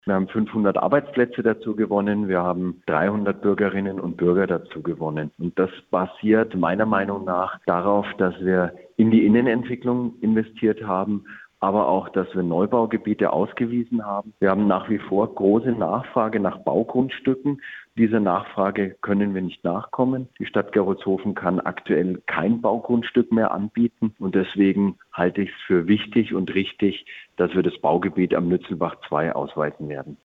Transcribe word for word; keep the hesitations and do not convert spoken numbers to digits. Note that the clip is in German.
Wir haben fünfhundert Arbeitsplätze dazu gewonnen. Wir haben dreihundert Bürgerinnen und Bürger dazu gewonnen. Und das basiert meiner Meinung nach darauf, dass wir in die Innenentwicklung investiert haben, aber auch, dass wir Neubaugebiete ausgewiesen haben. Wir haben nach wie vor große Nachfrage nach Baugrundstücken. Dieser Nachfrage können wir nicht nachkommen. Die Stadt Gerolzhofen kann aktuell kein Baugrundstück mehr anbieten. Und deswegen halte ich es für wichtig und richtig, dass wir das Baugebiet am Nützelbach zwei ausweiten werden.